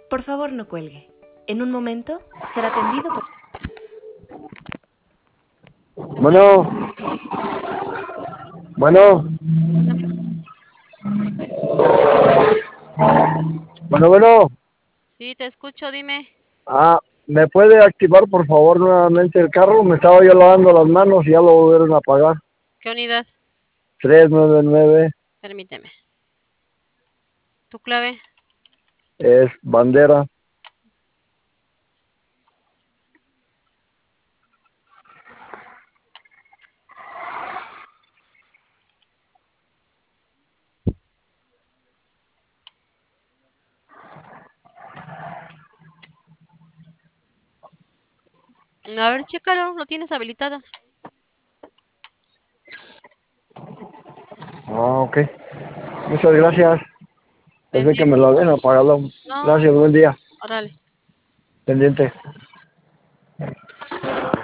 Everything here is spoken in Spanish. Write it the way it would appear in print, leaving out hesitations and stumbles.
Por favor, no cuelgue. En un momento será atendido por... Bueno, bueno, bueno. Sí, te escucho, dime. ¿Me puede activar por favor nuevamente el carro? Me estaba yo lavando las manos y ya lo volvieron a apagar. ¿Qué unidad? 399 Permíteme. ¿Tu clave? es bandera. A ver, chécalo, lo tienes habilitado. Ok. Muchas gracias. Pensé que me Pendiente. lo habían apagado. No, Gracias, buen día. órale. Pendiente.